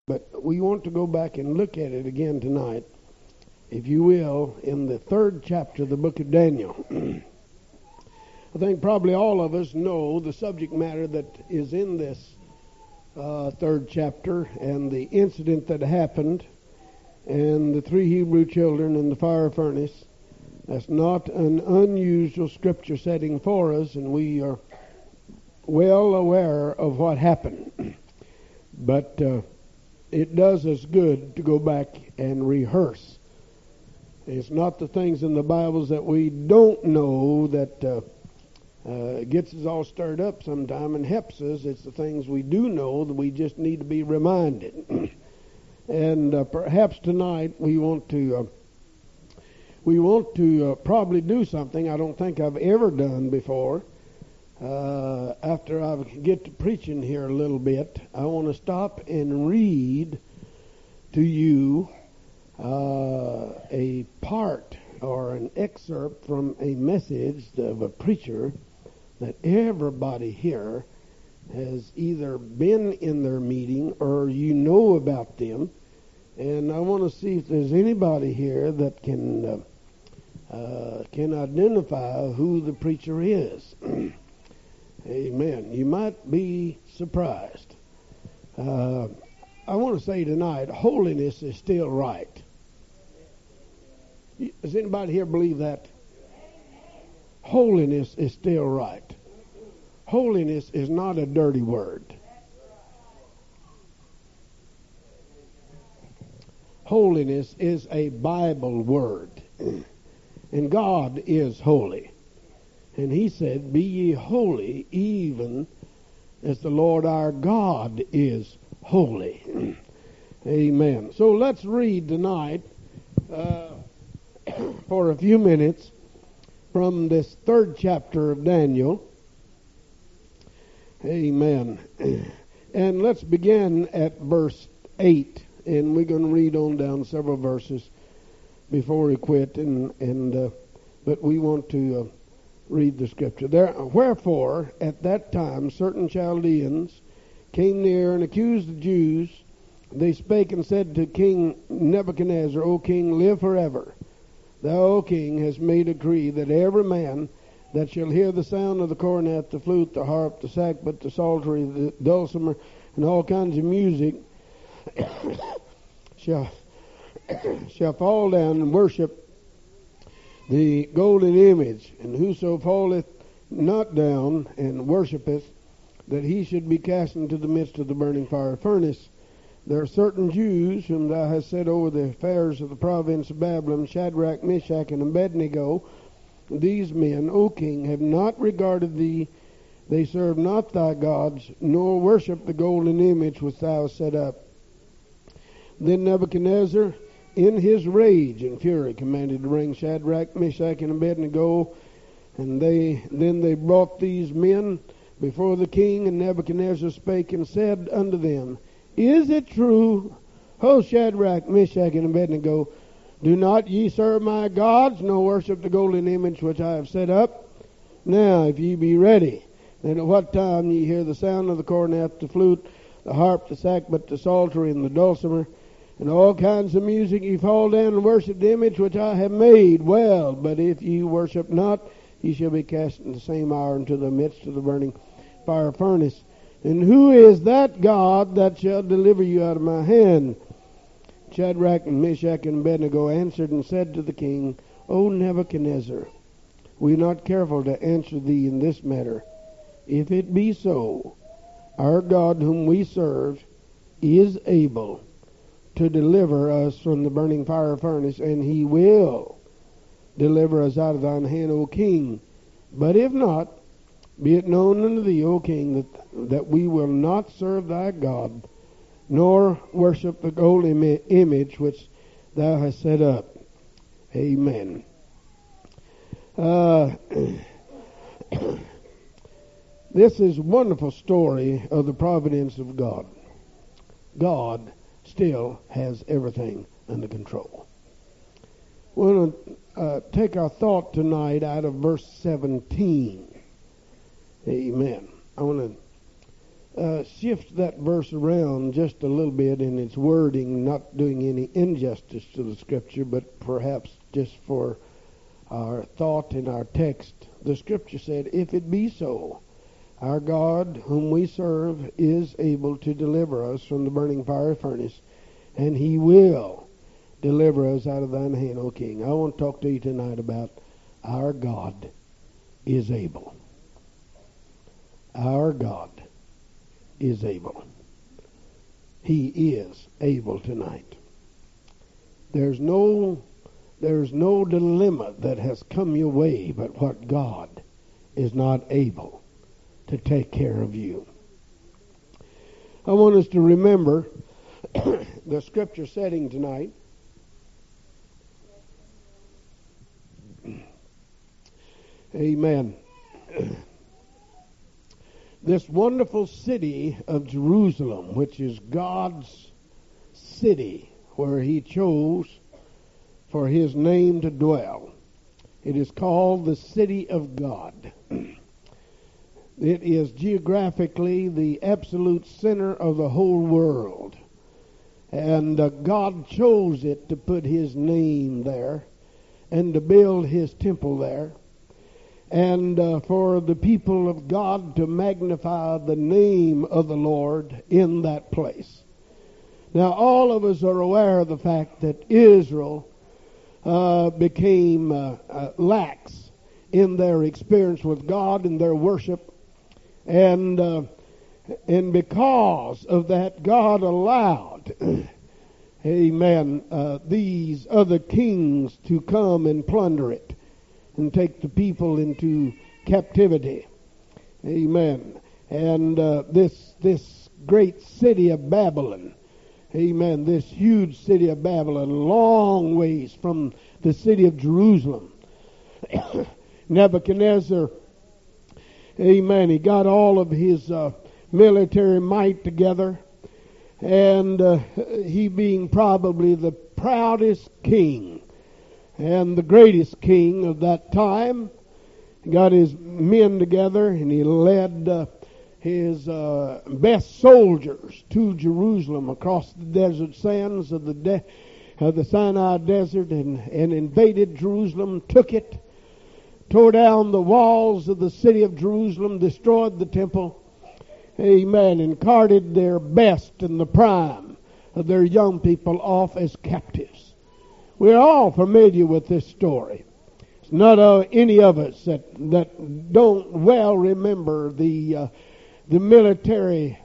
But we want to go back and look at it again tonight, if you will, in the 3rd chapter of the book of Daniel. I think probably all of us know the subject matter that is in this 3rd chapter and the incident that happened and the 3 Hebrew children in the fire furnace. That's not an unusual scripture setting for us, and we are well aware of what happened. But it does us good to go back and rehearse. It's not the things in the Bibles that we don't know that gets us all stirred up sometime and helps us. It's the things we do know that we just need to be reminded. And perhaps tonight we want to probably do something I don't think I've ever done before. After I get to preaching here a little bit, I want to stop and read to you a part or an excerpt from a message of a preacher that everybody here has either been in their meeting or you know about them. And I want to see if there's anybody here that can identify who the preacher is. Amen. You might be surprised. I want to say tonight, holiness is still right. Does anybody here believe that? Holiness is still right. Holiness is not a dirty word. Holiness is a Bible word. And God is holy. And he said, be ye holy, even as the Lord our God is holy. Amen. So let's read tonight for a few minutes from this 3rd chapter of Daniel. Amen. And let's begin at verse 8. And we're going to read on down several verses before we quit. But we want to read the scripture. Wherefore, at that time, certain Chaldeans came near and accused the Jews. They spake and said to King Nebuchadnezzar, O king, live forever. Thou, O king, hast made a decree that every man that shall hear the sound of the cornet, the flute, the harp, the sackbut, the psaltery, the dulcimer, and all kinds of music shall fall down and worship the golden image, and whoso falleth not down and worshipeth, that he should be cast into the midst of the burning fire furnace. There are certain Jews whom thou hast set over the affairs of the province of Babylon, Shadrach, Meshach, and Abednego. These men, O king, have not regarded thee. They serve not thy gods, nor worship the golden image which thou hast set up. Then Nebuchadnezzar, in his rage and fury, commanded to bring Shadrach, Meshach, and Abednego. And then they brought these men before the king, and Nebuchadnezzar spake and said unto them, Is it true, O Shadrach, Meshach, and Abednego, do not ye serve my gods, nor worship the golden image which I have set up? Now, if ye be ready, then at what time ye hear the sound of the cornet, the flute, the harp, the sackbut, the psaltery, and the dulcimer, and all kinds of music, ye fall down and worship the image which I have made. Well, but if ye worship not, ye shall be cast in the same hour into the midst of the burning fire furnace. And who is that God that shall deliver you out of my hand? Shadrach and Meshach and Abednego answered and said to the king, O Nebuchadnezzar, we are not careful to answer thee in this matter. If it be so, our God whom we serve is able to deliver us from the burning fire furnace, and he will deliver us out of thine hand, O king. But if not, be it known unto thee, O king, that we will not serve thy God, nor worship the golden image which thou hast set up. Amen. This is a wonderful story of the providence of God. God still has everything under control. We're going to take our thought tonight out of verse 17. Amen. I want to shift that verse around just a little bit in its wording, not doing any injustice to the Scripture, but perhaps just for our thought in our text. The Scripture said, "If it be so, our God, whom we serve, is able to deliver us from the burning fiery furnace, and He will deliver us out of thine hand, O King." I want to talk to you tonight about our God is able. Our God is able. He is able tonight. There's no dilemma that has come your way but what God is not able to take care of you. I want us to remember the Scripture setting tonight. Amen. This wonderful city of Jerusalem, which is God's city where He chose for His name to dwell. It is called the city of God. It is geographically the absolute center of the whole world. And God chose it to put His name there and to build His temple there. And for the people of God to magnify the name of the Lord in that place. Now, all of us are aware of the fact that Israel became lax in their experience with God and their worship. And because of that, God allowed, amen, these other kings to come and plunder it and take the people into captivity. Amen. And this great city of Babylon, amen, this huge city of Babylon, long ways from the city of Jerusalem. Nebuchadnezzar, amen, he got all of his military might together, and he being probably the proudest king and the greatest king of that time, got his men together and he led his best soldiers to Jerusalem across the desert sands of the Sinai desert and invaded Jerusalem, took it, tore down the walls of the city of Jerusalem, destroyed the temple, amen, and carted their best and the prime of their young people off as captives. We're all familiar with this story. It's not any of us that don't well remember the military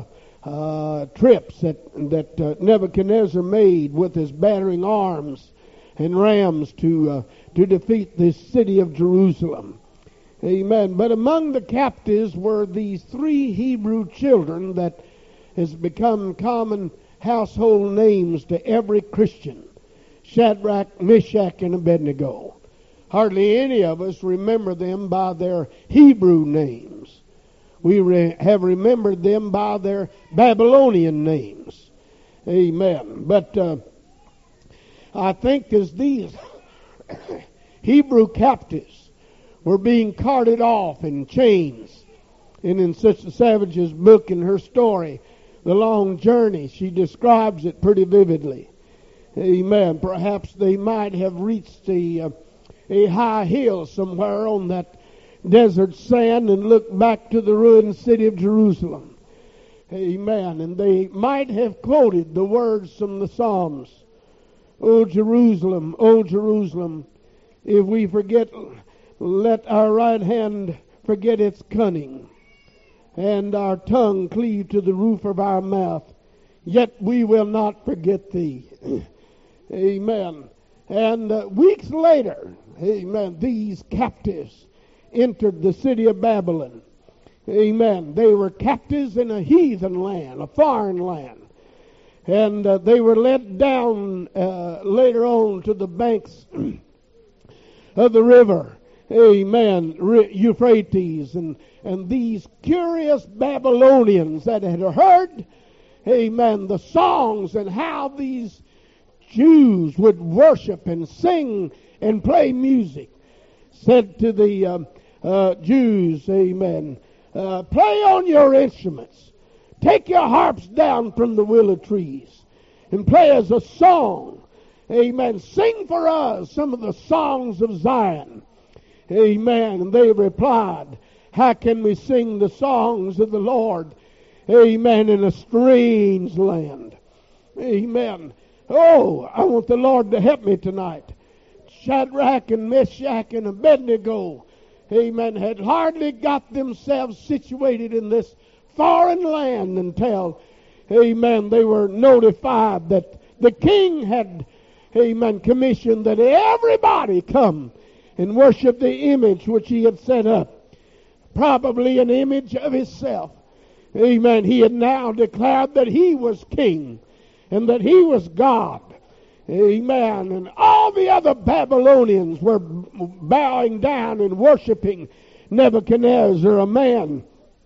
trips that Nebuchadnezzar made with his battering arms and rams to defeat this city of Jerusalem. Amen. But among the captives were these 3 Hebrew children that has become common household names to every Christian. Shadrach, Meshach, and Abednego. Hardly any of us remember them by their Hebrew names. We have remembered them by their Babylonian names. Amen. But I think as these Hebrew captives were being carted off in chains, and in Sister Savage's book, in her story, The Long Journey, she describes it pretty vividly. Amen. Perhaps they might have reached a high hill somewhere on that desert sand and looked back to the ruined city of Jerusalem. Amen. And they might have quoted the words from the Psalms. O Jerusalem, if we forget, let our right hand forget its cunning, and our tongue cleave to the roof of our mouth, yet we will not forget thee. Amen. And weeks later, amen, these captives entered the city of Babylon. Amen. They were captives in a heathen land, a foreign land. And they were led down later on to the banks of the river. Amen. Euphrates. And these curious Babylonians that had heard, amen, the songs and how these Jews would worship and sing and play music, said to the Jews, amen, play on your instruments. take your harps down from the willow trees and play us a song. Amen. Sing for us some of the songs of Zion. Amen. And they replied, how can we sing the songs of the Lord? Amen. In a strange land. Amen. Oh, I want the Lord to help me tonight. Shadrach and Meshach and Abednego, amen, had hardly got themselves situated in this foreign land until, amen, they were notified that the king had, amen, commissioned that everybody come and worship the image which he had set up. Probably an image of himself. Amen. He had now declared that he was king and that he was God. Amen. And all the other Babylonians were bowing down and worshiping Nebuchadnezzar, a man.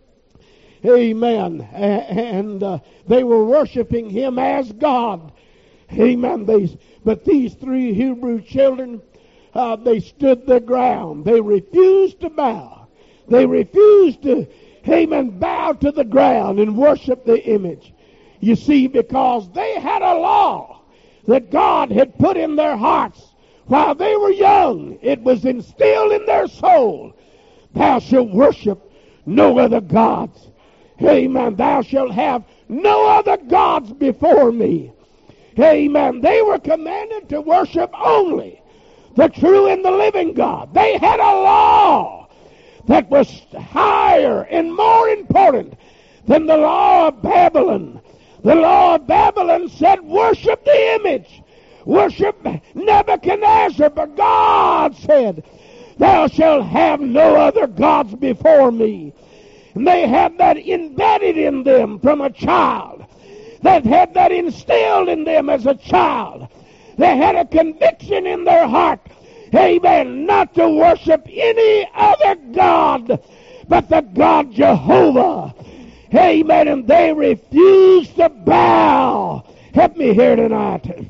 Amen. And they were worshiping him as God. Amen. But these three Hebrew children, they stood their ground. They refused to bow. They refused to, amen, bow to the ground and worship the image. You see, because they had a law that God had put in their hearts while they were young. It was instilled in their soul. Thou shalt worship no other gods. Amen. Thou shalt have no other gods before me. Amen. They were commanded to worship only the true and the living God. They had a law that was higher and more important than the law of Babylon. The law of Babylon said, worship the image. Worship Nebuchadnezzar. But God said, thou shalt have no other gods before me. And they had that embedded in them from a child. They had that instilled in them as a child. They had a conviction in their heart, amen, not to worship any other God but the God Jehovah. Amen. And they refused to bow. Help me here tonight.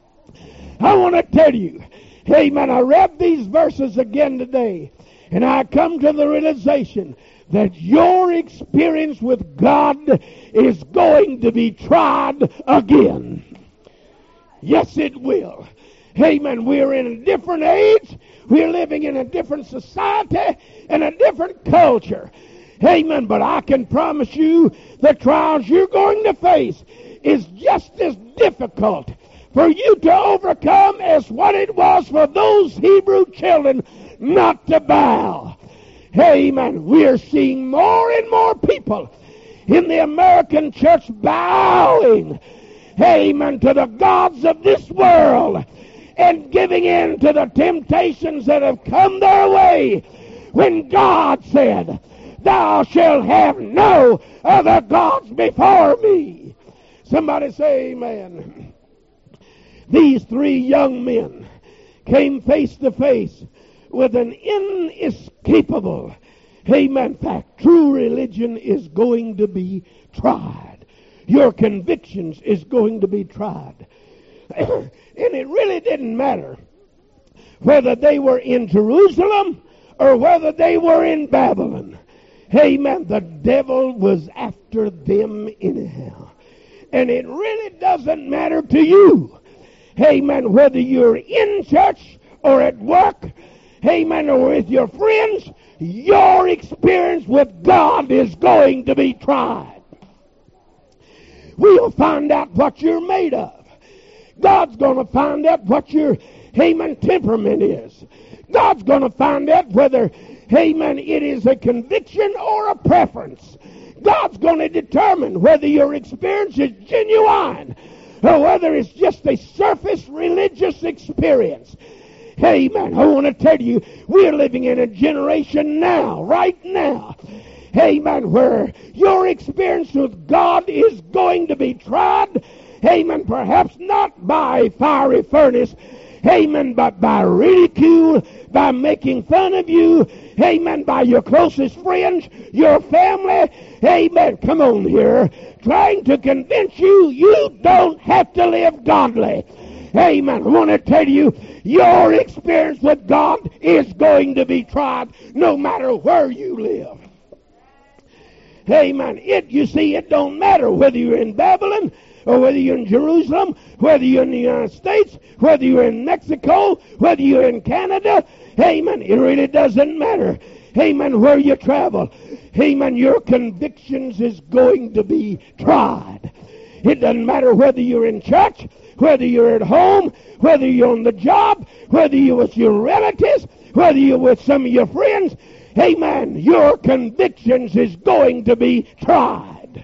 I want to tell you, amen, I read these verses again today, and I come to the realization that your experience with God is going to be tried again. Yes, it will. Amen. We're in a different age. We're living in a different society and a different culture. Amen. But I can promise you the trials you're going to face is just as difficult for you to overcome as what it was for those Hebrew children not to bow. Amen. We're seeing more and more people in the American church bowing, amen, to the gods of this world and giving in to the temptations that have come their way when God said, thou shalt have no other gods before me. Somebody say amen. These three young men came face to face with an inescapable, amen, fact. True religion is going to be tried. Your convictions is going to be tried. And it really didn't matter whether they were in Jerusalem or whether they were in Babylon. Amen. The devil was after them anyhow. And it really doesn't matter to you, amen, whether you're in church or at work, amen, or with your friends, your experience with God is going to be tried. We'll find out what you're made of. God's going to find out what your, amen, temperament is. God's going to find out whether, amen, it is a conviction or a preference. God's going to determine whether your experience is genuine or whether it's just a surface religious experience. Amen. I want to tell you, we're living in a generation now, right now, amen, where your experience with God is going to be tried, amen, perhaps not by fiery furnace, amen, but by ridicule, by making fun of you, amen, by your closest friends, your family, amen, come on here, trying to convince you you don't have to live godly. Amen. I want to tell you, your experience with God is going to be tried no matter where you live. Amen. You see, it don't matter whether you're in Babylon or whether you're in Jerusalem, whether you're in the United States, whether you're in Mexico, whether you're in Canada. Amen. It really doesn't matter. Amen. Where you travel. Amen. Your convictions is going to be tried. It doesn't matter whether you're in church, whether you're at home, whether you're on the job, whether you're with your relatives, whether you're with some of your friends. Amen. Your convictions is going to be tried.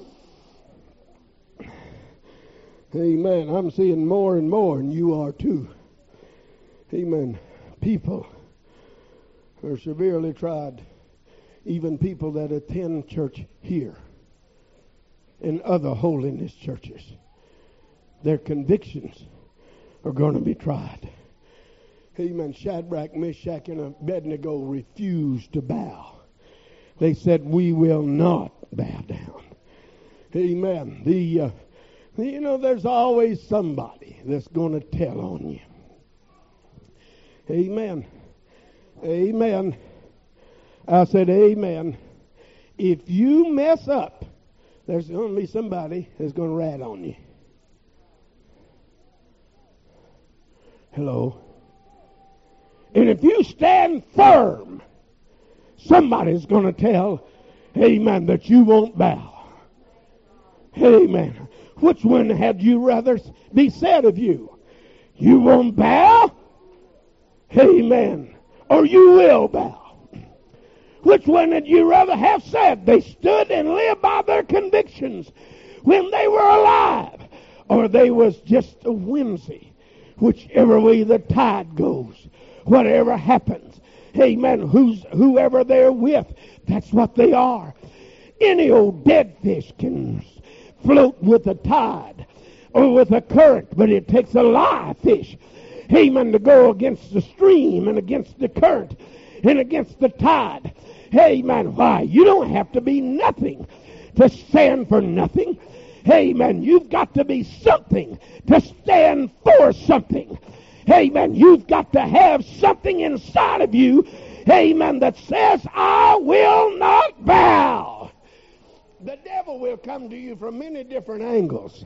Amen. I'm seeing more and more, and you are too. Amen. People are severely tried. Even people that attend church here and other holiness churches, their convictions are going to be tried. Amen. Shadrach, Meshach, and Abednego refused to bow. They said, we will not bow down. Amen. There's always somebody that's going to tell on you. Amen. Amen. I said, amen. If you mess up, there's going to be somebody that's going to rat on you. Hello. And if you stand firm, somebody's going to tell, amen, that you won't bow. Amen. Which one had you rather be said of you? You won't bow? Amen. Or you will bow? Which one would you rather have said? They stood and lived by their convictions when they were alive, or they was just a whimsy. Whichever way the tide goes, whatever happens, amen, whoever they're with, that's what they are. Any old dead fish can float with the tide or with a current, but it takes a live fish, amen, to go against the stream and against the current and against the tide. Amen. Why? You don't have to be nothing to stand for nothing. Amen. You've got to be something to stand for something. Amen. You've got to have something inside of you, amen, that says, I will not bow. The devil will come to you from many different angles.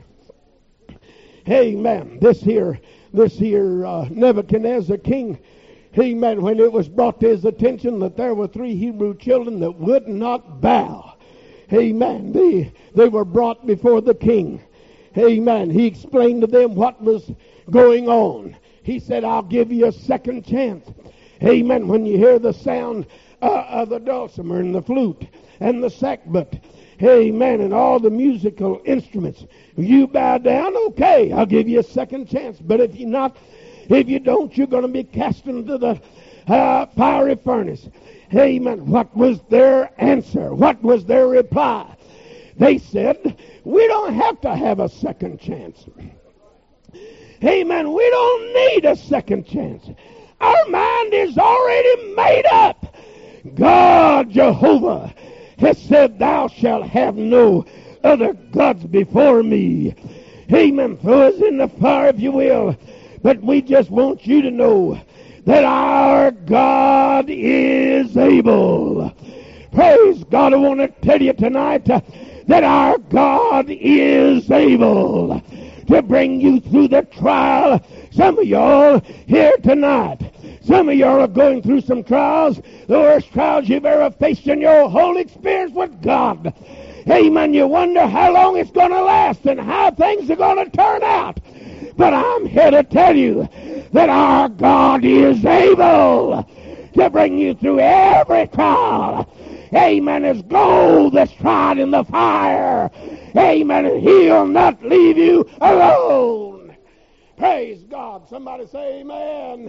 Amen. This here Nebuchadnezzar king, amen, when it was brought to his attention that there were 3 Hebrew children that would not bow, amen, they were brought before the king. Amen. He explained to them what was going on. He said, I'll give you a second chance. Amen. When you hear the sound of the dulcimer and the flute and the sackbut, amen, and all the musical instruments, you bow down, okay, I'll give you a second chance. But if you don't, you're going to be cast into the fiery furnace. Amen. What was their answer? What was their reply? They said, we don't have to have a second chance. Amen. We don't need a second chance. Our mind is already made up. God, Jehovah, has said, thou shalt have no other gods before me. Amen. Throw us in the fire if you will. But we just want you to know that our God is able. Praise God. I want to tell you tonight that our God is able to bring you through the trial. Some of y'all here tonight, some of y'all are going through some trials, the worst trials you've ever faced in your whole experience with God. Amen. You wonder how long it's going to last and how things are going to turn out. But I'm here to tell you that our God is able to bring you through every trial. Amen. As gold that's tried in the fire. Amen. And he'll not leave you alone. Praise God. Somebody say amen.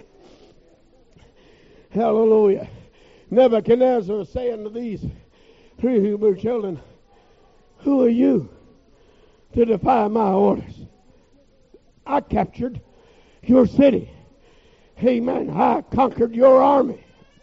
Hallelujah. Nebuchadnezzar was saying to these 3 Hebrew children, who are you to defy my orders? I captured your city. Amen. I conquered your army.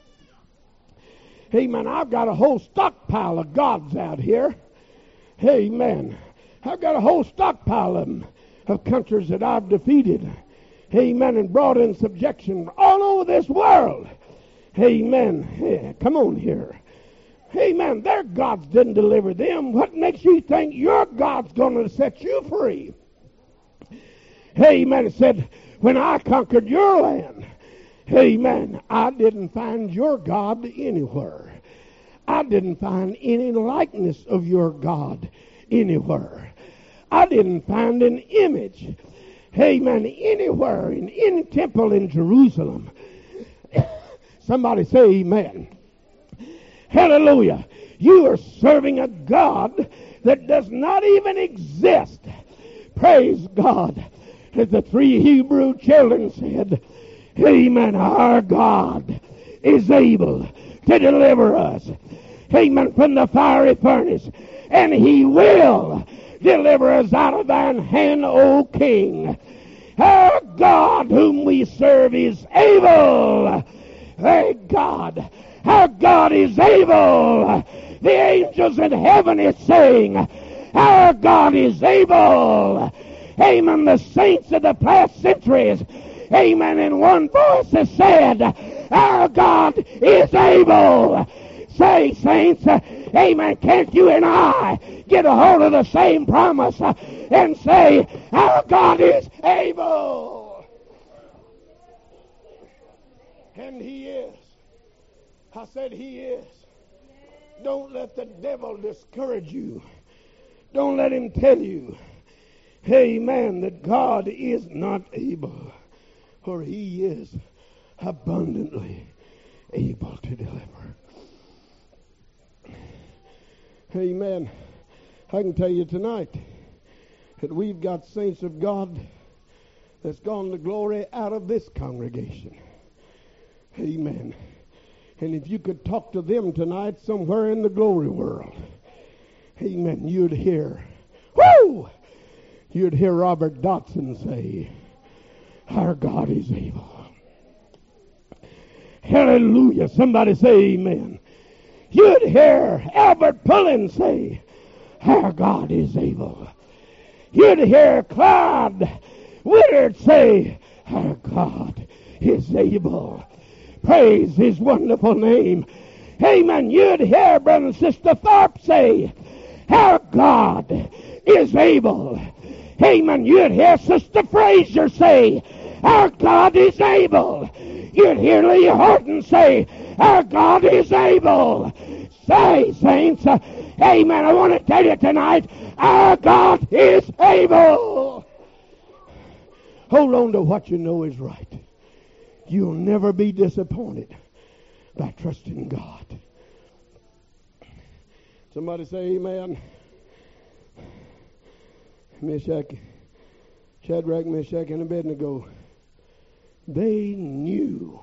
Amen. I've got a whole stockpile of gods out here. Amen. I've got a whole stockpile of them, of countries that I've defeated. Amen. And brought in subjection all over this world. Amen. Yeah, come on here. Amen. Their gods didn't deliver them. What makes you think your God's going to set you free? Amen. It said, when I conquered your land, amen, I didn't find your God anywhere. I didn't find any likeness of your God anywhere. I didn't find an image, amen, anywhere in any temple in Jerusalem. Somebody say amen. Hallelujah. You are serving a God that does not even exist. Praise God. As the three Hebrew children said, amen, our God is able to deliver us, amen, from the fiery furnace, and he will deliver us out of thine hand, O King. Our God whom we serve is able. Hey, God, our God is able. The angels in heaven is saying, our God is able. Amen. The saints of the past centuries, amen, in one voice has said, our God is able. Say, saints, amen, can't you and I get a hold of the same promise and say, our God is able? And he is. I said he is. Don't let the devil discourage you. Don't let him tell you, amen, that God is not able, for he is abundantly able to deliver. Amen. I can tell you tonight that we've got saints of God that's gone to glory out of this congregation. Amen. And if you could talk to them tonight somewhere in the glory world, amen, you'd hear, whoo! You'd hear Robert Dotson say, our God is able. Hallelujah. Somebody say amen. You'd hear Albert Pullen say, our God is able. You'd hear Claude Woodard say, our God is able. Praise his wonderful name. Amen. You'd hear Brother and Sister Tharp say, our God is able. Amen. You'd hear Sister Frazier say, our God is able. You'd hear Lee Horton say, our God is able. Say, saints, amen, I want to tell you tonight, our God is able. Hold on to what you know is right. You'll never be disappointed by trusting God. Somebody say amen. Shadrach, Meshach, and Abednego, they knew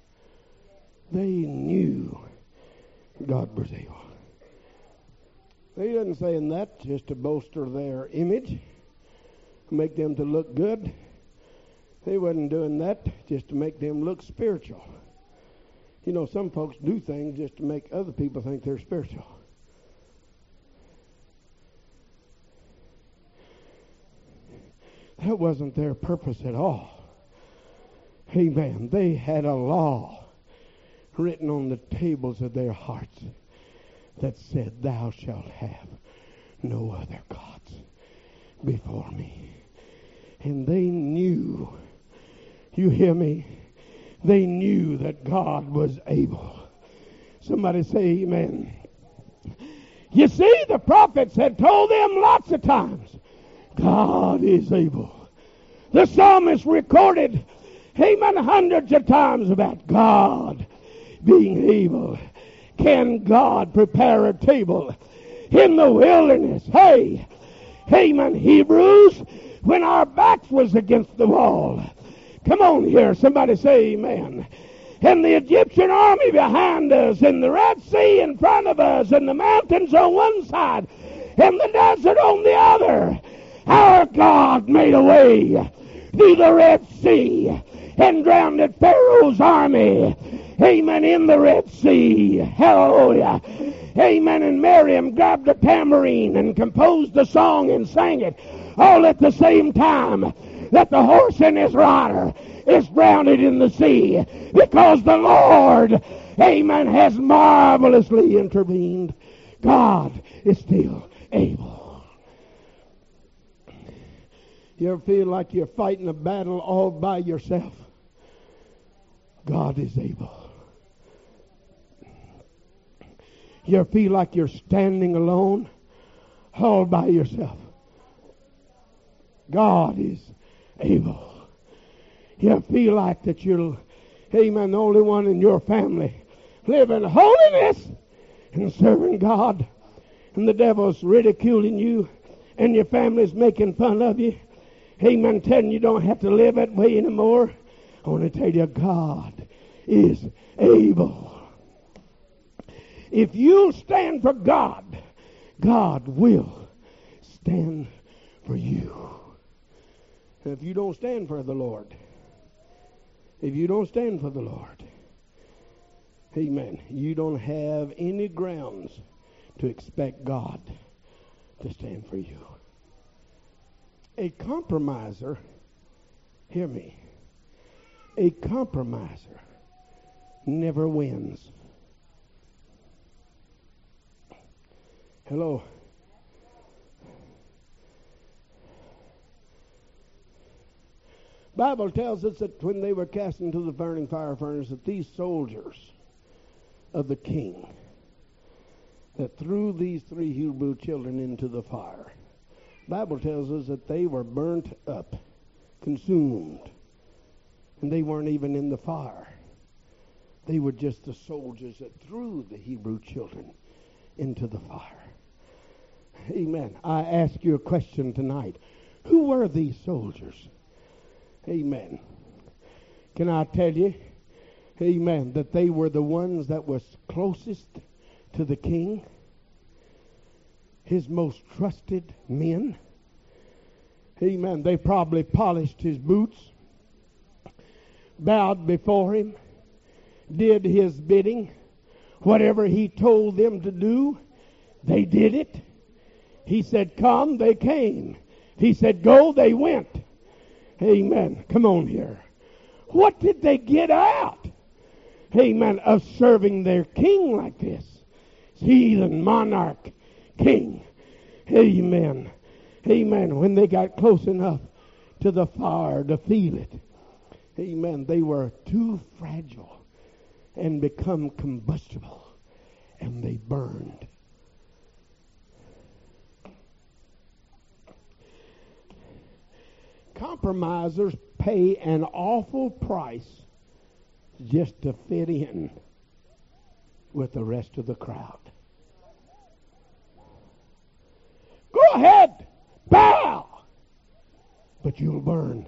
God was able. He doesn't say in that just to bolster their image, make them to look good. He wasn't doing that just to make them look spiritual. You know, some folks do things just to make other people think they're spiritual. That wasn't their purpose at all. Amen. They had a law written on the tables of their hearts that said, thou shalt have no other gods before me. And they knew, you hear me? They knew that God was able. Somebody say amen. You see, the prophets had told them lots of times, God is able. The psalmist recorded, amen, hundreds of times about God being able. Can God prepare a table in the wilderness? Hey, amen, Hebrews, when our backs was against the wall. Come on here, somebody say amen. And the Egyptian army behind us, and the Red Sea in front of us, and the mountains on one side, and the desert on the other. Our God made a way through the Red Sea and drowned Pharaoh's army. Amen. In the Red Sea. Hallelujah. Amen. And Miriam grabbed a tambourine and composed a song and sang it. all at the same time that the horse and his rider is drowned in the sea, because the Lord, amen, has marvelously intervened. God is still able. You ever feel like you're fighting a battle all by yourself? God is able. You ever feel like you're standing alone all by yourself? God is able. You ever feel like that you're, amen, the only one in your family living holiness and serving God, and the devil's ridiculing you and your family's making fun of you? Amen, telling you don't have to live that way anymore. I want to tell you, God is able. If you stand for God, God will stand for you. And if you don't stand for the Lord, amen, you don't have any grounds to expect God to stand for you. A compromiser, hear me, a compromiser never wins. Hello. Bible tells us that when they were cast into the burning fire furnace, that these soldiers of the king that threw these 3 Hebrew children into the fire, Bible tells us that they were burnt up, consumed, and they weren't even in the fire. They were just the soldiers that threw the Hebrew children into the fire. Amen. I ask you a question tonight. Who were these soldiers? Amen. Can I tell you, amen, that they were the ones that was closest to the king, his most trusted men? Amen. They probably polished his boots, bowed before him, did his bidding. Whatever he told them to do, they did it. He said, come, they came. He said, go, they went. Amen. Come on here. What did they get out, amen, of serving their king like this? Heathen monarch king. Amen. Amen. When they got close enough to the fire to feel it, amen, they were too fragile and become combustible, and they burned. Compromisers pay an awful price just to fit in with the rest of the crowd. Go ahead, bow, but you'll burn.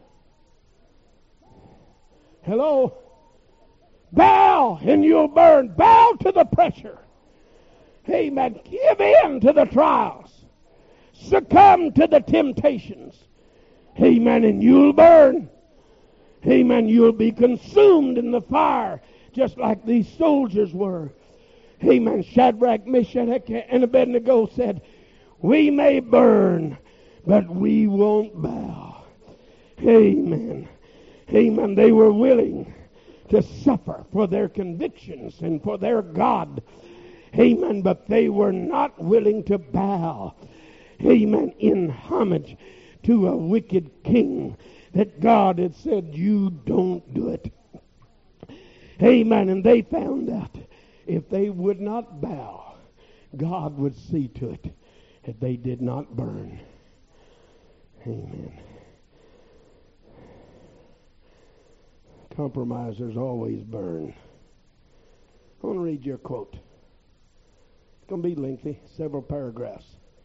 Hello? Bow and you'll burn. Bow to the pressure. Amen. Give in to the trials. Succumb to the temptations. Amen. And you'll burn. Amen. You'll be consumed in the fire just like these soldiers were. Amen. Shadrach, Meshach, and Abednego said, we may burn, but we won't bow. Amen. Amen. They were willing to suffer for their convictions and for their God. Amen. But they were not willing to bow. Amen. In homage to a wicked king that God had said, you don't do it. Amen. And they found out if they would not bow, God would see to it that they did not burn. Amen. Compromisers always burn. I want to read your quote. It's going to be lengthy, several paragraphs.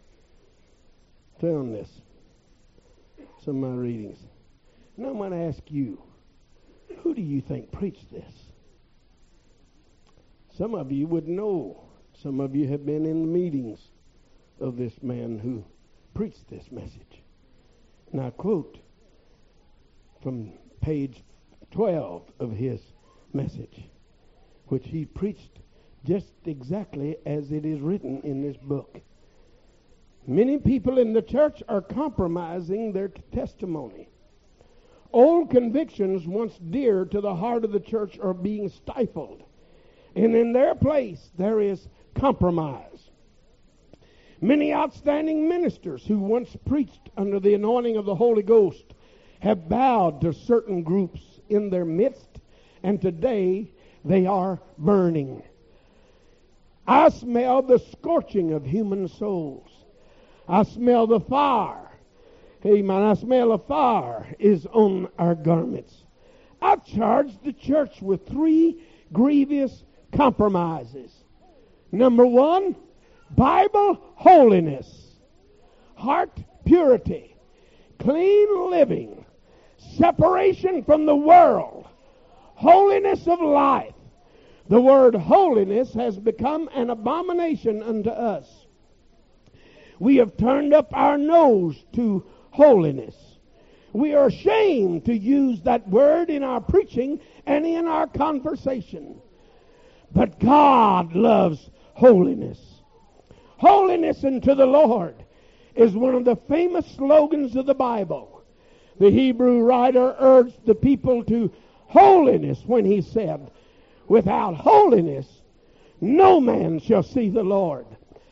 Found this. Some of my readings. And I'm going to ask you, who do you think preached this? Some of you would know. Some of you have been in the meetings of this man who preached this message. And I quote from page 12 of his message, which he preached just exactly as it is written in this book. Many people in the church are compromising their testimony. Old convictions once dear to the heart of the church are being stifled. And in their place, there is compromise. Many outstanding ministers who once preached under the anointing of the Holy Ghost have bowed to certain groups in their midst, and today they are burning. I smell the scorching of human souls. I smell the fire. Amen. I smell the fire is on our garments. I've charged the church with 3 grievous compromises. Number 1, Bible holiness, heart purity, clean living, separation from the world, holiness of life. The word holiness has become an abomination unto us. We have turned up our nose to holiness. We are ashamed to use that word in our preaching and in our conversation. But God loves holiness. Holiness unto the Lord is one of the famous slogans of the Bible. The Hebrew writer urged the people to holiness when he said, without holiness, no man shall see the Lord.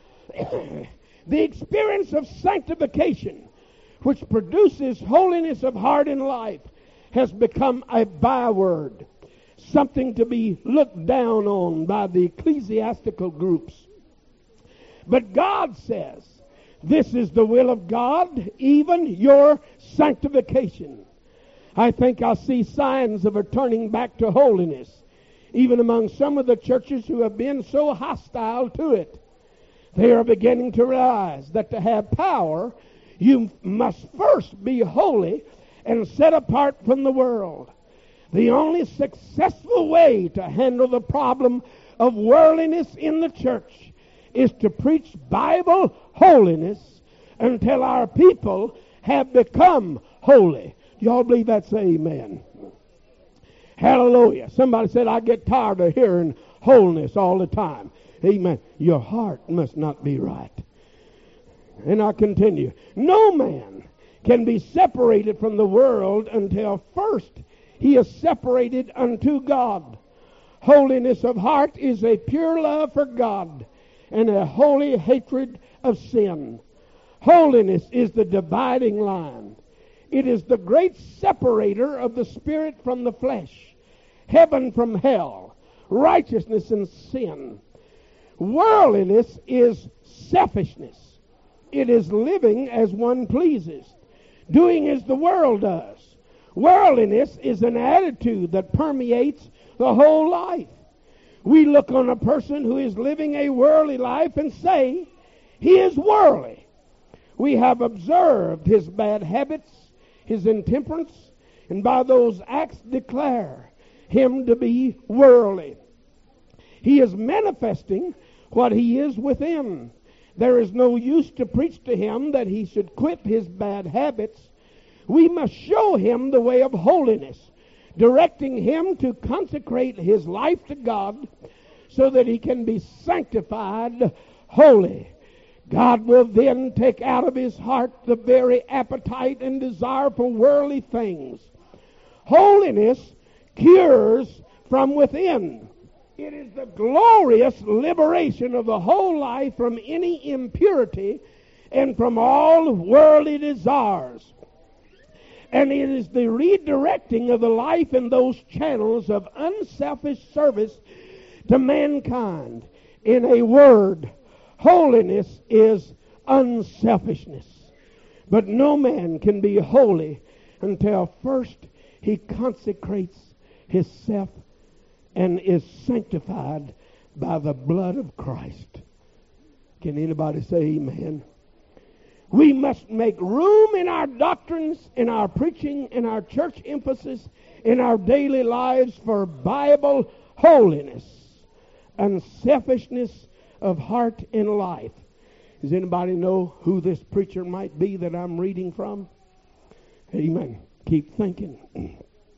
The experience of sanctification, which produces holiness of heart and life, has become a byword, something to be looked down on by the ecclesiastical groups. But God says, this is the will of God, even your sanctification. I think I see signs of a turning back to holiness, even among some of the churches who have been so hostile to it. They are beginning to realize that to have power, you must first be holy and set apart from the world. The only successful way to handle the problem of worldliness in the church is to preach Bible holiness until our people have become holy. Y'all believe that? Say amen. Hallelujah. Somebody said, I get tired of hearing holiness all the time. Amen. Your heart must not be right. And I continue. No man can be separated from the world until first he is separated unto God. Holiness of heart is a pure love for God and a holy hatred of sin. Holiness is the dividing line. It is the great separator of the spirit from the flesh, heaven from hell, righteousness and sin. Worldliness is selfishness. It is living as one pleases, doing as the world does. Worldliness is an attitude that permeates the whole life. We look on a person who is living a worldly life and say, he is worldly. We have observed his bad habits, his intemperance, and by those acts declare him to be worldly. He is manifesting what he is within. There is no use to preach to him that he should quit his bad habits. We must show him the way of holiness, directing him to consecrate his life to God so that he can be sanctified holy. God will then take out of his heart the very appetite and desire for worldly things. Holiness cures from within. It is the glorious liberation of the whole life from any impurity and from all worldly desires. And it is the redirecting of the life in those channels of unselfish service to mankind. In a word, holiness is unselfishness. But no man can be holy until first he consecrates himself and is sanctified by the blood of Christ. Can anybody say amen? We must make room in our doctrines, in our preaching, in our church emphasis, in our daily lives for Bible holiness and selfishness of heart and life. Does anybody know who this preacher might be that I'm reading from? Amen. Keep thinking.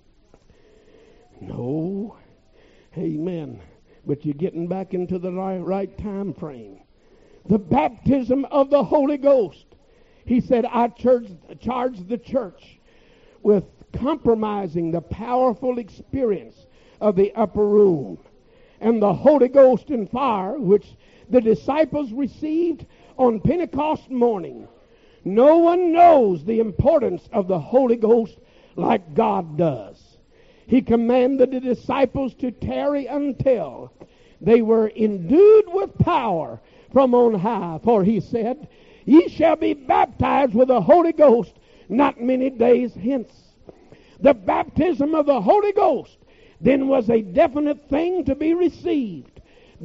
No. Amen. But you're getting back into the right time frame. the baptism of the Holy Ghost. He said, I charged the church with compromising the powerful experience of the upper room and the Holy Ghost and fire which the disciples received on Pentecost morning. No one knows the importance of the Holy Ghost like God does. He commanded the disciples to tarry until they were endued with power from on high. For he said, ye shall be baptized with the Holy Ghost not many days hence. The baptism of the Holy Ghost then was a definite thing to be received.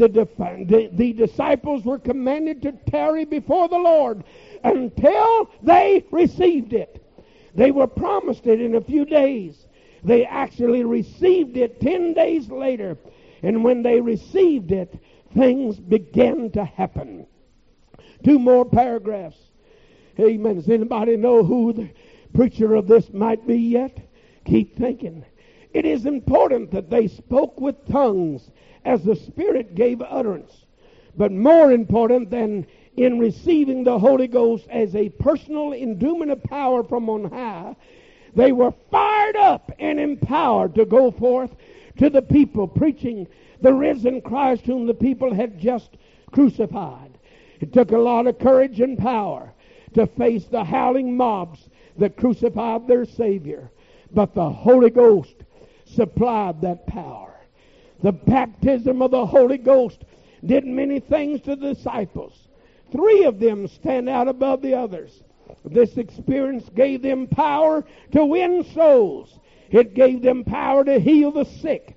The disciples were commanded to tarry before the Lord until they received it. They were promised it in a few days. They actually received it 10 days later. And when they received it, things began to happen. 2 more paragraphs. Amen. Does anybody know who the preacher of this might be yet? Keep thinking. It is important that they spoke with tongues as the Spirit gave utterance. But more important than in receiving the Holy Ghost as a personal endowment of power from on high, they were fired up and empowered to go forth to the people, preaching the risen Christ whom the people had just crucified. It took a lot of courage and power to face the howling mobs that crucified their Savior. But the Holy Ghost supplied that power. The baptism of the Holy Ghost did many things to the disciples. 3 of them stand out above the others. This experience gave them power to win souls. It gave them power to heal the sick.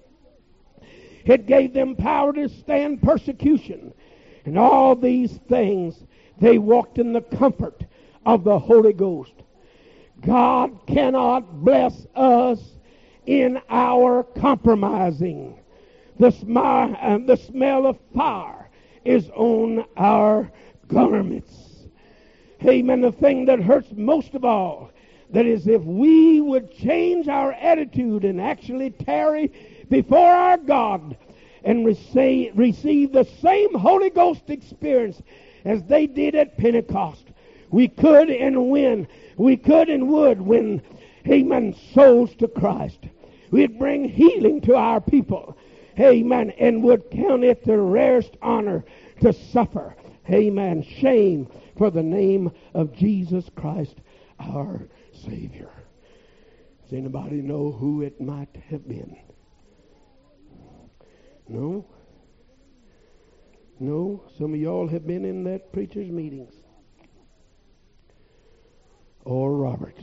It gave them power to stand persecution. And all these things, they walked in the comfort of the Holy Ghost. God cannot bless us in our compromising. The smell of fire is on our garments. Amen. The thing that hurts most of all, that is if we would change our attitude and actually tarry before our God and receive the same Holy Ghost experience as they did at Pentecost, we could and would win, amen, souls to Christ. We'd bring healing to our people, amen, and would count it the rarest honor to suffer, amen, shame for the name of Jesus Christ, our Savior. Does anybody know who it might have been? No? No? Some of y'all have been in that preacher's meetings. Oral Roberts,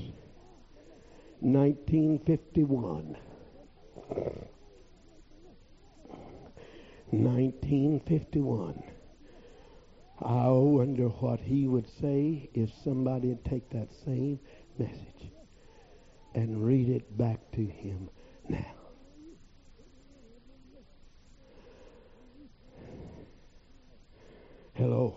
1951. 1951. I wonder what he would say if somebody would take that same message and read it back to him now. Hello.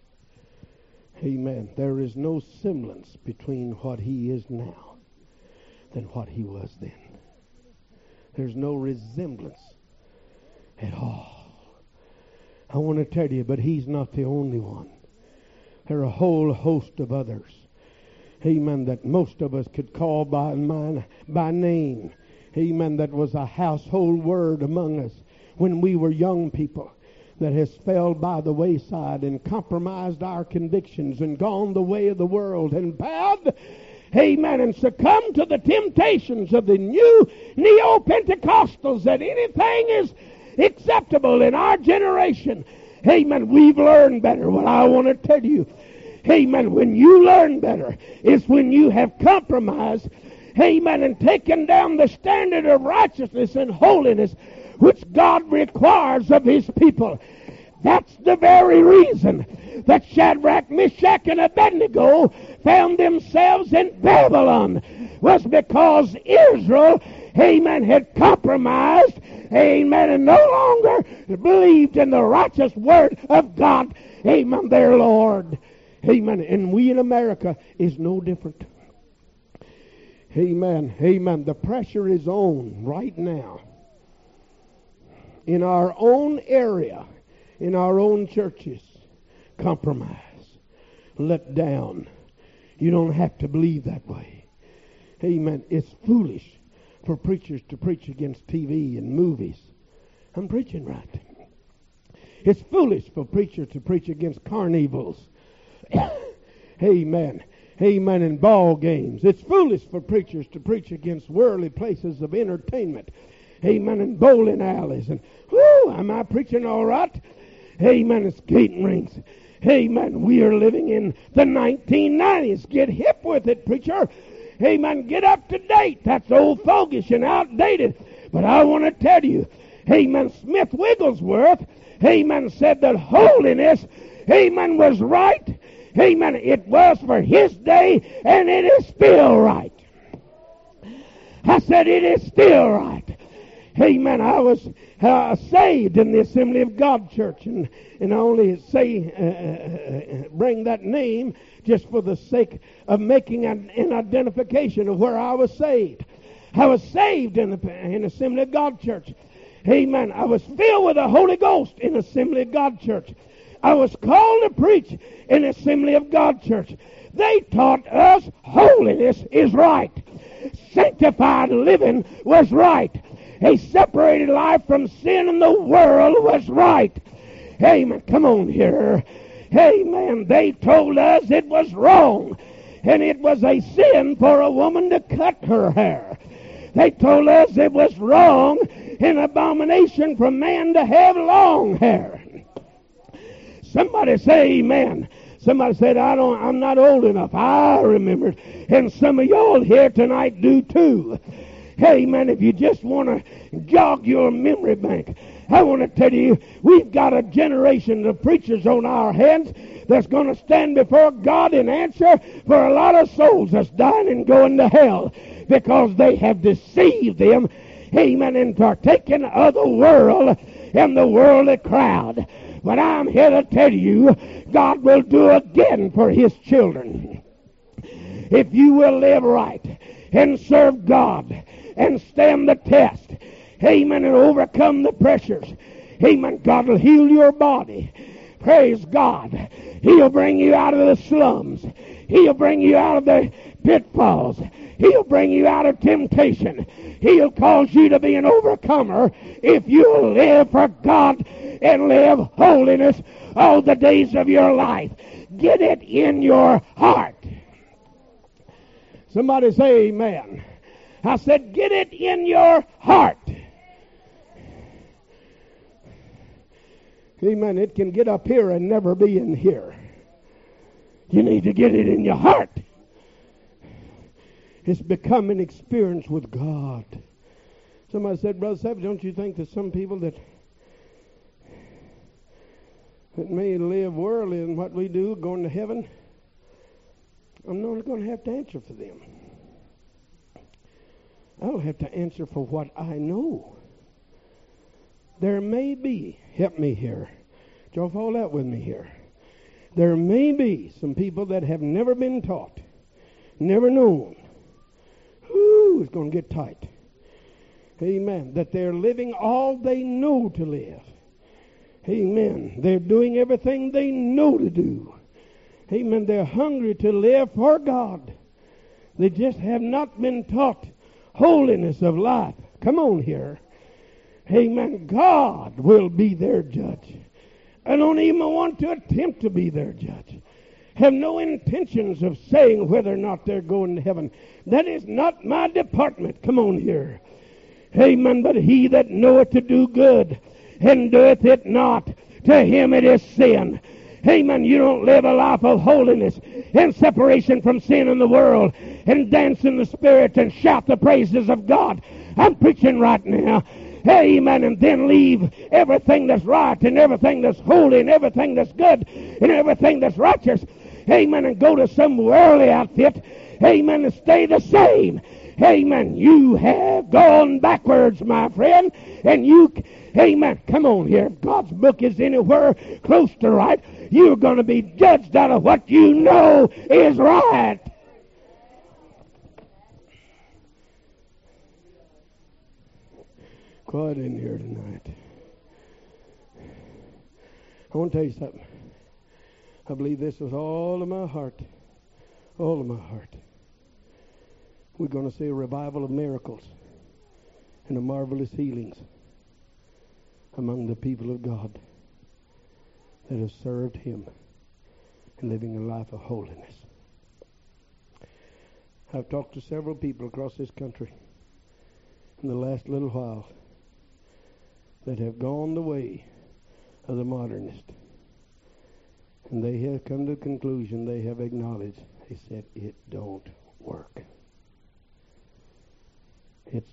Amen. There is no semblance between what he is now than what he was then. There's no resemblance at all. I want to tell you, but he's not the only one. There are a whole host of others, amen, that most of us could call by name, amen, that was a household word among us when we were young people, that has fell by the wayside and compromised our convictions and gone the way of the world and bowed, amen, and succumbed to the temptations of the new neo-Pentecostals, that anything is acceptable in our generation. Amen. We've learned better. Well, I want to tell you, amen, when you learn better, it's when you have compromised, amen, and taken down the standard of righteousness and holiness which God requires of his people. That's the very reason that Shadrach, Meshach, and Abednego found themselves in Babylon, was because Israel, amen, had compromised, amen, and no longer believed in the righteous word of God, amen, their Lord. Amen. And we in America is no different. Amen. Amen. The pressure is on right now. In our own area, in our own churches, compromise, let down. You don't have to believe that way. Amen. It's foolish for preachers to preach against TV and movies. I'm preaching right. It's foolish for preachers to preach against carnivals. Amen. Amen. And ball games. It's foolish for preachers to preach against worldly places of entertainment. Amen. And bowling alleys. And, whoo, am I preaching all right? Amen. And skating rinks. Amen. We are living in the 1990s. Get hip with it, preacher. Amen. Get up to date. That's old fogish and outdated. But I want to tell you, amen, Smith Wigglesworth, amen, said that holiness, amen, was right. Amen. It was for his day, and it is still right. I said it is still right. Amen. I was saved in the Assembly of God Church, and I only say bring that name just for the sake of making an identification of where I was saved. I was saved in the Assembly of God Church. Amen. I was filled with the Holy Ghost in the Assembly of God Church. I was called to preach in the Assembly of God Church. They taught us holiness is right. Sanctified living was right. A separated life from sin in the world was right. Amen. Come on here. Amen. They told us it was wrong. And it was a sin for a woman to cut her hair. They told us it was wrong, an abomination for man to have long hair. Somebody say amen. Somebody said, I'm not old enough. I remember it. And some of y'all here tonight do too. Amen. If you just want to jog your memory bank, I want to tell you, we've got a generation of preachers on our hands that's going to stand before God and answer for a lot of souls that's dying and going to hell because they have deceived them, amen, and partaken of the world and the worldly crowd. But I'm here to tell you, God will do again for his children. If you will live right and serve God and stand the test, amen, and overcome the pressures, amen, God will heal your body. Praise God. He'll bring you out of the slums. He'll bring you out of the pitfalls. He'll bring you out of temptation. He'll cause you to be an overcomer if you live for God and live holiness all the days of your life. Get it in your heart. Somebody say amen. I said, get it in your heart. Amen. It can get up here and never be in here. You need to get it in your heart. It's become an experience with God. Somebody said, Brother Savage, don't you think that some people that may live worldly in what we do going to heaven, I'm not going to have to answer for them. I'll have to answer for what I know. There may be, help me here, y'all follow that with me here. There may be some people that have never been taught, never known. Ooh, it's going to get tight. Amen. That they're living all they know to live. Amen. They're doing everything they know to do. Amen. They're hungry to live for God. They just have not been taught holiness of life. Come on here. Amen. God will be their judge. I don't even want to attempt to be their judge. Have no intentions of saying whether or not they're going to heaven. That is not my department. Come on here. Amen. But he that knoweth to do good and doeth it not, to him it is sin. Amen. You don't live a life of holiness and separation from sin in the world and dance in the Spirit and shout the praises of God. I'm preaching right now. Amen. And then leave everything that's right and everything that's holy and everything that's good and everything that's righteous. Amen. And go to some worldly outfit. Amen. And stay the same. Amen. You have gone backwards, my friend. And you, amen. Come on here. If God's book is anywhere close to right, you're going to be judged out of what you know is right. Quiet in here tonight. I want to tell you something. I believe this with all of my heart. All of my heart. We're going to see a revival of miracles and a marvelous healings among the people of God that have served Him and living a life of holiness. I've talked to several people across this country in the last little while that have gone the way of the modernist. And they have come to the conclusion, they have acknowledged, they said, it don't work. It's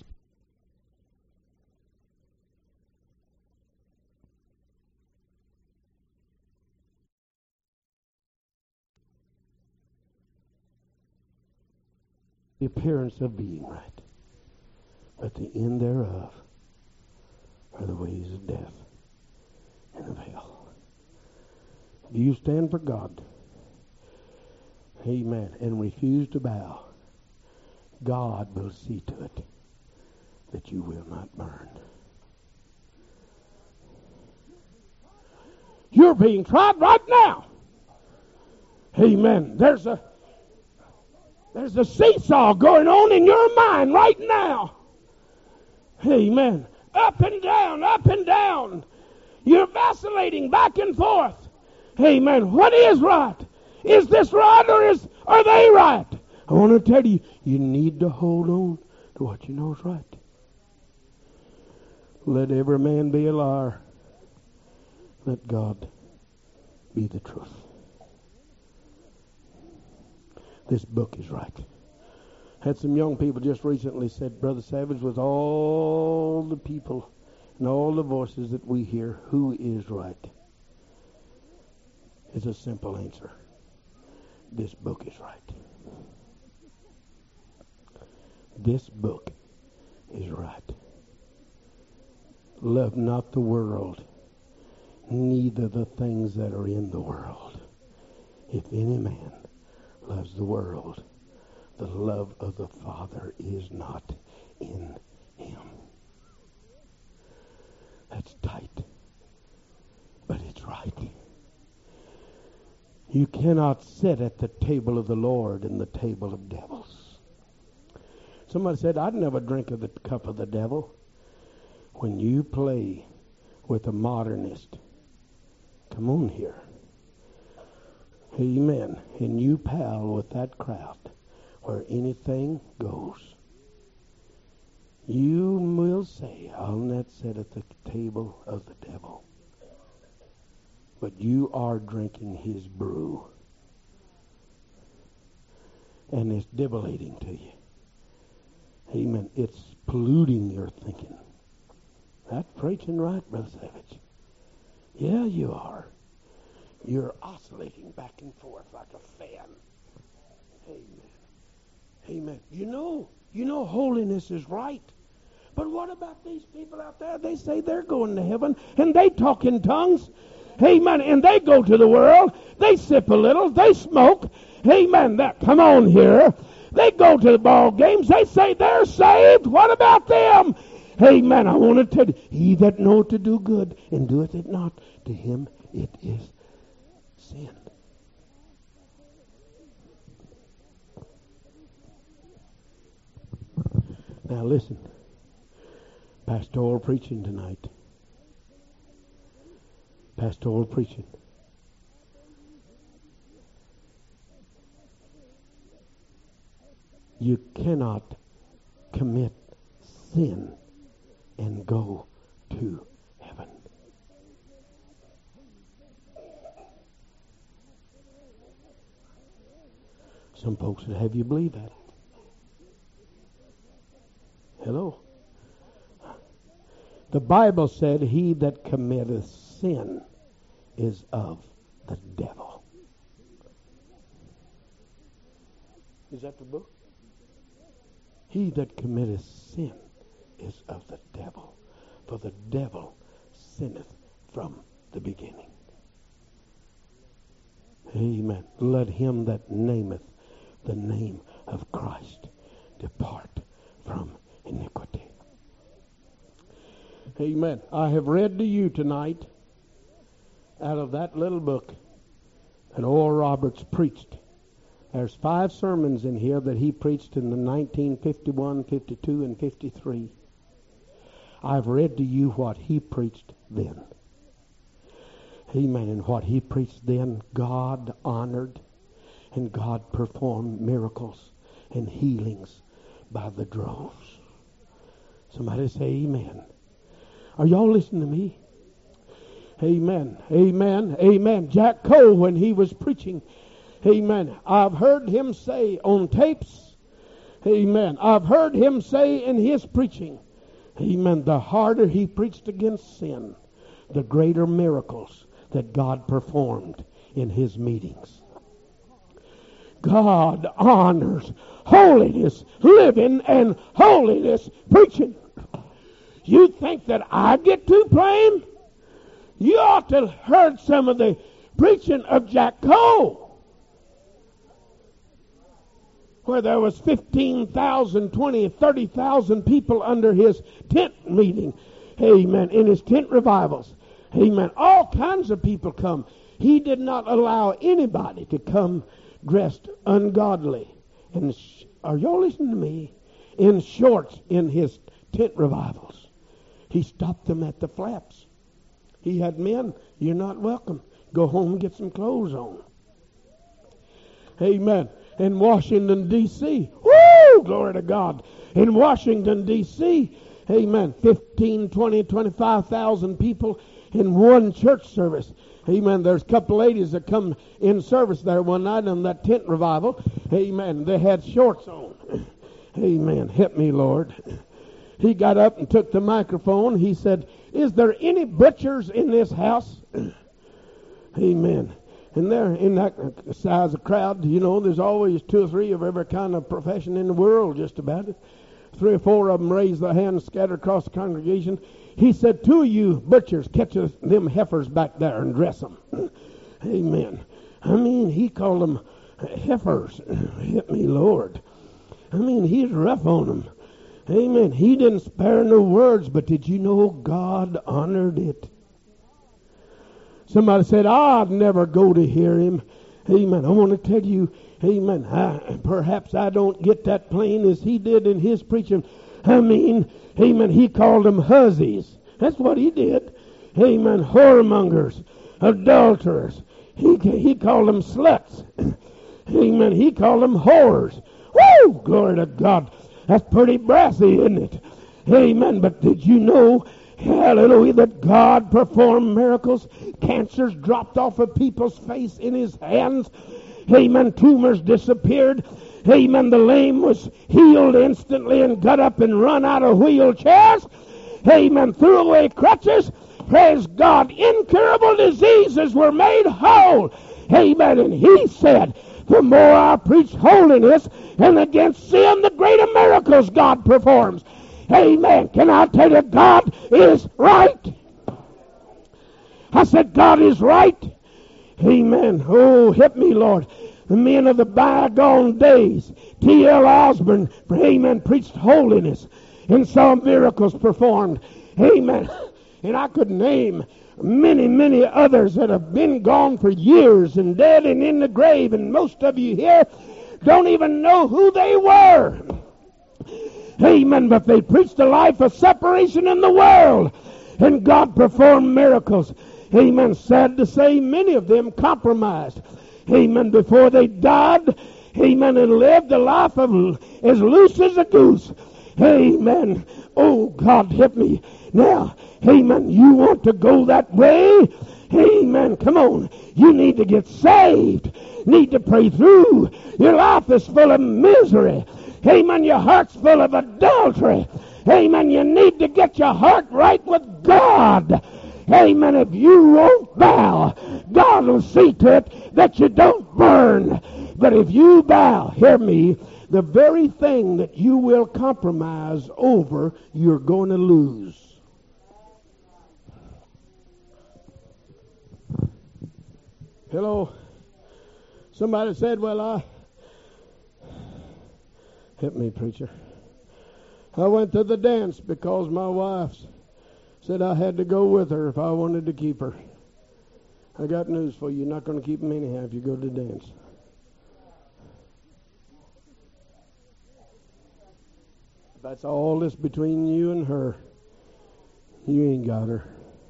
the appearance of being right, but the end thereof are the ways of death and of hell. If you stand for God, amen, and refuse to bow, God will see to it that you will not burn. You're being tried right now. Amen. There's a seesaw going on in your mind right now. Amen. Up and down, up and down. You're vacillating back and forth. Amen. What is right? Is this right or are they right? I want to tell you, you need to hold on to what you know is right. Let every man be a liar. Let God be the truth. This book is right. Had some young people just recently said, Brother Savage, with all the people and all the voices that we hear, who is right? It's a simple answer. This book is right. This book is right. Love not the world, neither the things that are in the world. If any man loves the world, the love of the Father is not in him. That's tight, but it's right. You cannot sit at the table of the Lord and the table of devils. Somebody said, I'd never drink of the cup of the devil. When you play with a modernist, come on here. Amen. And you pal with that crowd where anything goes. You will say, I'll not sit at the table of the devil. But you are drinking his brew. And it's debilitating to you. Amen. It's polluting your thinking. That's preaching right, Brother Savage. Yeah, you are. You're oscillating back and forth like a fan. Amen. Amen. You know holiness is right. But what about these people out there? They say they're going to heaven and they talk in tongues. Amen. And they go to the world. They sip a little. They smoke. Amen. Come on here. They go to the ball games. They say they're saved. What about them? Amen. I want to tell you, he that knoweth to do good and doeth it not, to him it is sin. Now listen. Pastoral preaching tonight. Pastoral preaching. You cannot commit sin and go to heaven. Some folks would have you believe that. Hello? The Bible said, he that committeth sin is of the devil. Is that the book? He that committeth sin is of the devil, for the devil sinneth from the beginning. Amen. Let him that nameth the name of Christ depart from iniquity. Amen. I have read to you tonight out of that little book, And Oral Roberts preached. There's 5 sermons in here that he preached in the 1951, 52, and 53. I've read to you what he preached then. Amen. And what he preached then, God honored and God performed miracles and healings by the droves. Somebody say amen. Are y'all listening to me? Amen. Amen. Amen. Jack Coe, when he was preaching, amen, I've heard him say on tapes, amen, I've heard him say in his preaching, amen, the harder he preached against sin, the greater miracles that God performed in his meetings. God honors holiness living and holiness preaching. You think that I get too plain? You ought to have heard some of the preaching of Jack Coe, where there was 15,000, 20, 30,000 people under his tent meeting. Amen. In his tent revivals. Amen. All kinds of people come. He did not allow anybody to come dressed ungodly. And are y'all listening to me? In shorts in his tent revivals. He stopped them at the flaps. He had men, you're not welcome. Go home and get some clothes on. Amen. In Washington, D.C. Woo! Glory to God. In Washington, D.C., amen, 15, 20, 25,000 people in one church service. Amen. There's a couple ladies that come in service there one night on that tent revival. Amen. They had shorts on. Amen. Help me, Lord. He got up and took the microphone. He said, is there any butchers in this house? Amen. And there, in that size of crowd, you know, there's always 2 or 3 of every kind of profession in the world, just about it. 3 or 4 of them raised their hands, scattered across the congregation. He said, 2 of you butchers, catch them heifers back there and dress them. Amen. I mean, he called them heifers. Help me, Lord. I mean, he's rough on them. Amen. He didn't spare no words, but did you know God honored it? Somebody said, I'd never go to hear him. Amen. I want to tell you, amen, perhaps I don't get that plain as he did in his preaching. I mean, amen, he called them hussies. That's what he did. Amen. Whoremongers, adulterers. He called them sluts. Amen. He called them whores. Woo! Glory to God. That's pretty brassy, isn't it? Amen. But did you know, hallelujah, that God performed miracles? Cancers dropped off of people's face in his hands. Amen. Tumors disappeared. Amen. The lame was healed instantly and got up and run out of wheelchairs. Amen. Threw away crutches. Praise God. Incurable diseases were made whole. Amen. And he said, the more I preach holiness and against sin, the greater miracles God performs. Amen. Can I tell you, God is right? I said, God is right. Amen. Oh, help me, Lord. The men of the bygone days, T.L. Osborne, amen, preached holiness and saw miracles performed. Amen. And I could name many, many others that have been gone for years and dead and in the grave, and most of you here don't even know who they were. Amen. But they preached a life of separation in the world, and God performed miracles. Amen. Sad to say, many of them compromised. Amen. Before they died, amen, and lived a life of as loose as a goose. Amen. Oh, God, help me. Now, amen, you want to go that way? Amen. Come on. You need to get saved. Need to pray through. Your life is full of misery. Amen. Your heart's full of adultery. Amen. You need to get your heart right with God. Amen. If you won't bow, God will see to it that you don't burn. But if you bow, hear me, the very thing that you will compromise over, you're going to lose. Hello. Somebody said, well, help me, preacher. I went to the dance because my wife said I had to go with her if I wanted to keep her. I got news for you. You're not going to keep them anyhow if you go to the dance. That's all that's between you and her. You ain't got her.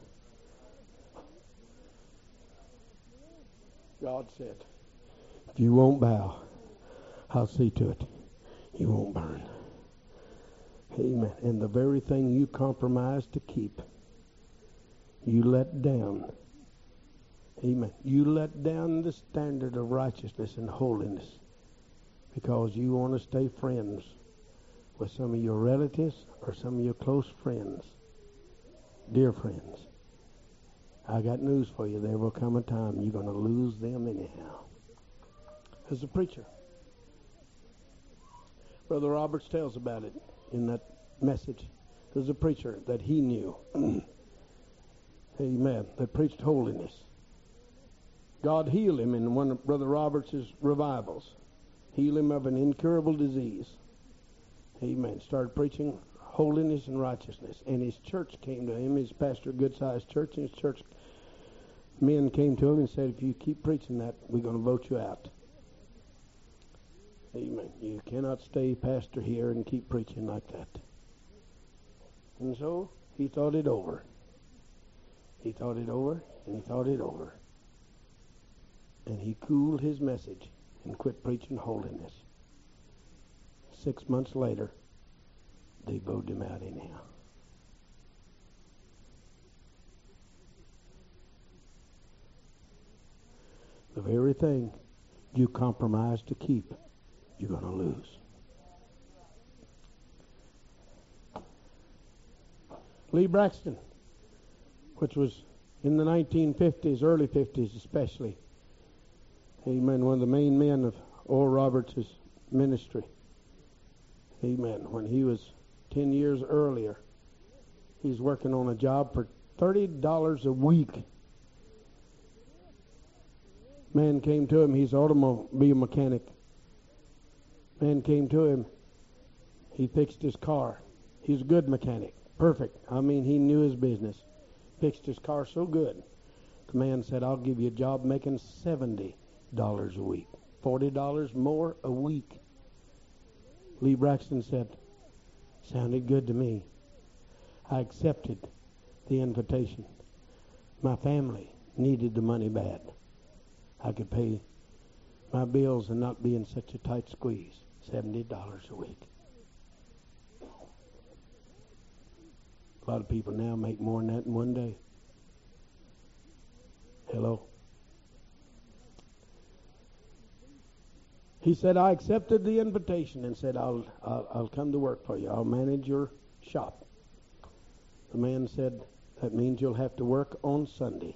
God said, if you won't bow, I'll see to it. You won't burn. Amen. And the very thing you compromise to keep, you let down. Amen. You let down the standard of righteousness and holiness because you want to stay friends with some of your relatives or some of your close friends, dear friends. I got news for you. There will come a time you're going to lose them anyhow. As a preacher, Brother Roberts tells about it in that message. There's a preacher that he knew, amen, that preached holiness. God healed him in one of Brother Roberts' revivals. Healed him of an incurable disease. Amen. Started preaching holiness and righteousness. And his church came to him. His pastor, a good-sized church, and his church men came to him and said, if you keep preaching that, we're going to vote you out. Amen. You cannot stay pastor here and keep preaching like that. And so he thought it over. He thought it over, and he thought it over. And he cooled his message and quit preaching holiness. 6 months later, they voted him out anyhow. The very thing you compromise to keep, you're going to lose. Lee Braxton, which was in the 1950s, early 50s especially, amen, one of the main men of Oral Roberts' ministry. Amen. When he was 10 years earlier, he's working on a job for $30 a week. Man came to him. He's an automobile mechanic. Man came to him. He fixed his car. He's a good mechanic. Perfect. I mean, he knew his business. Fixed his car so good. The man said, I'll give you a job making $70 a week. $40 more a week. Lee Braxton said, sounded good to me. I accepted the invitation. My family needed the money bad. I could pay my bills and not be in such a tight squeeze. $70 a week. A lot of people now make more than that in one day. Hello? He said, I accepted the invitation and said, I'll come to work for you. I'll manage your shop. The man said, that means you'll have to work on Sunday.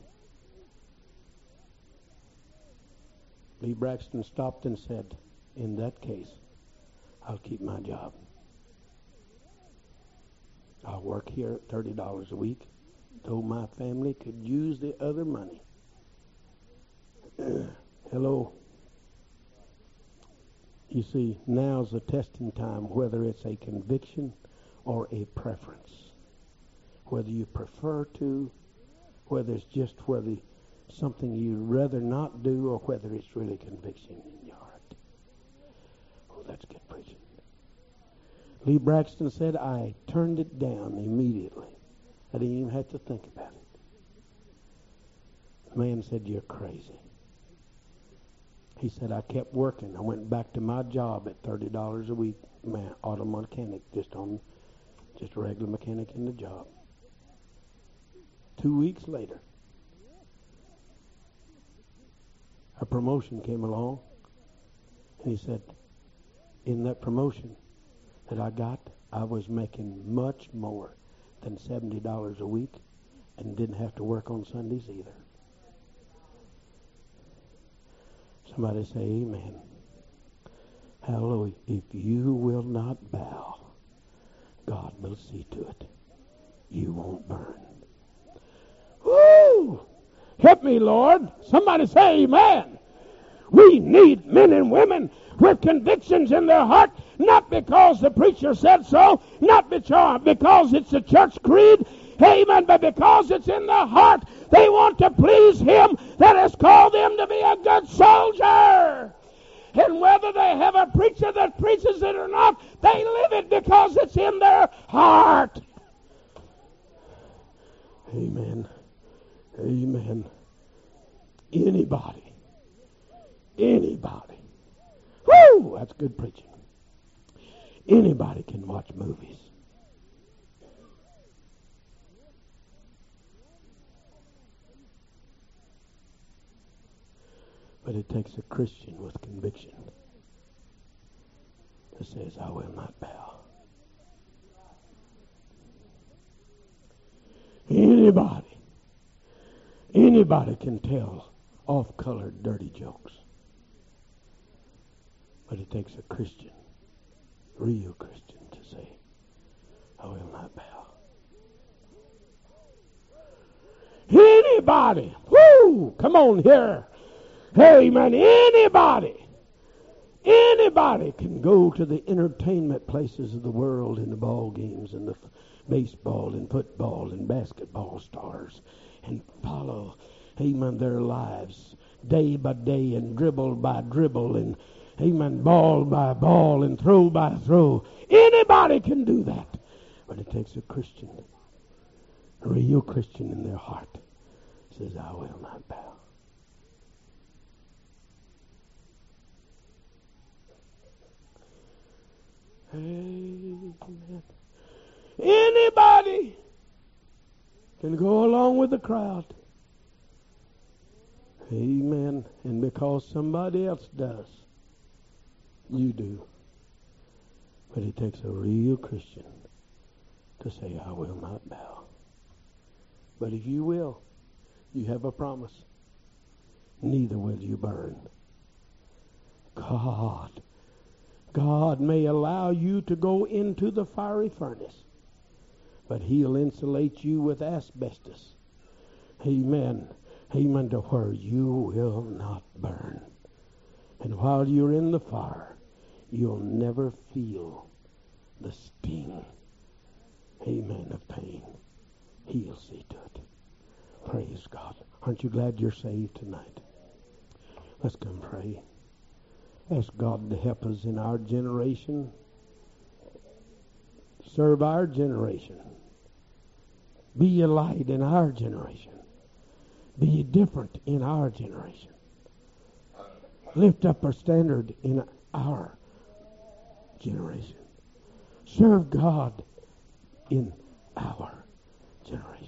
Lee Braxton stopped and said, in that case, I'll keep my job. I'll work here at $30 a week, though my family could use the other money. Hello? You see, now's the testing time, whether it's a conviction or a preference. Whether you prefer to, whether it's just whether something you'd rather not do, or whether it's really conviction in your heart. Oh, that's good preaching. Lee Braxton said, I turned it down immediately. I didn't even have to think about it. The man said, you're crazy. He said, I kept working. I went back to my job at $30 a week, man, auto mechanic, just a regular mechanic in the job. 2 weeks later, a promotion came along, and he said, in that promotion that I got, I was making much more than $70 a week and didn't have to work on Sundays either. Somebody say amen. Hallelujah. If you will not bow, God will see to it. You won't burn. Woo! Help me, Lord. Somebody say amen. We need men and women with convictions in their heart, not because the preacher said so, not because it's a church creed. Amen. But because it's in their heart, they want to please Him that has called them to be a good soldier. And whether they have a preacher that preaches it or not, they live it because it's in their heart. Amen. Amen. Anybody. Woo! That's good preaching. Anybody can watch movies. But it takes a Christian with conviction that says, I will not bow. Anybody can tell off-colored, dirty jokes. But it takes a Christian, real Christian, to say, I will not bow. Anybody, whoo, come on here. Amen. Anybody can go to the entertainment places of the world and the ball games and the baseball and football and basketball stars and follow, amen, their lives day by day and dribble by dribble and, amen, ball by ball and throw by throw. Anybody can do that. But it takes a Christian, a real Christian in their heart, says, I will not bow. Amen. Anybody can go along with the crowd. Amen. And because somebody else does, you do. But it takes a real Christian to say, I will not bow. But if you will, you have a promise. Neither will you burn. God may allow you to go into the fiery furnace, but He'll insulate you with asbestos. Amen. Amen, to where you will not burn. And while you're in the fire, you'll never feel the sting, amen, of pain. He'll see to it. Praise God. Aren't you glad you're saved tonight? Let's come pray. Ask God to help us in our generation. Serve our generation. Be a light in our generation. Be different in our generation. Lift up our standard in our generation. Serve God in our generation.